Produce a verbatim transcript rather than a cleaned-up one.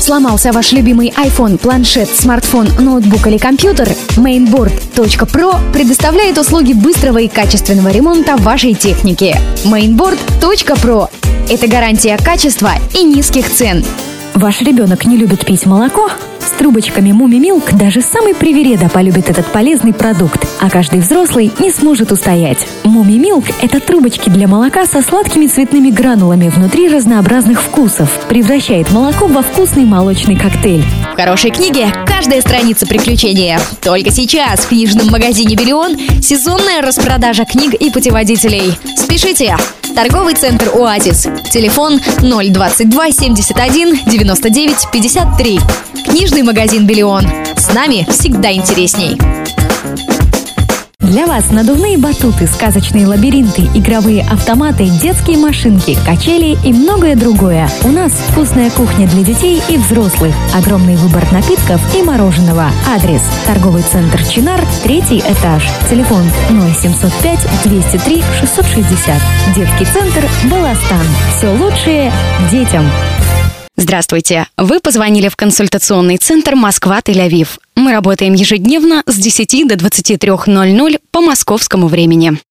Сломался ваш любимый iPhone, планшет, смартфон, ноутбук или компьютер? Mainboard точка про предоставляет услуги быстрого и качественного ремонта вашей техники. Mainboard точка про – это гарантия качества и низких цен. Ваш ребенок не любит пить молоко? С трубочками Муми Милк даже самый привереда полюбит этот полезный продукт, а каждый взрослый не сможет устоять. Муми Милк – это трубочки для молока со сладкими цветными гранулами внутри разнообразных вкусов. Превращает молоко во вкусный молочный коктейль. В хорошей книге каждая страница приключения. Только сейчас в книжном магазине «Биллион» сезонная распродажа книг и путеводителей. Спешите! Торговый центр «Оазис». Телефон ноль двадцать два семьдесят один девяносто девять пятьдесят три. Книжный магазин «Биллион». С нами всегда интересней. Для вас надувные батуты, сказочные лабиринты, игровые автоматы, детские машинки, качели и многое другое. У нас вкусная кухня для детей и взрослых. Огромный выбор напитков и мороженого. Адрес: торговый центр «Чинар», третий этаж. Телефон ноль семьсот пять двести три шестьсот шестьдесят. Детский центр «Баластан». Все лучшее детям. Здравствуйте! Вы позвонили в консультационный центр Москва-Тель-Авив. Мы работаем ежедневно с десяти до двадцати трёх ноль ноль по московскому времени.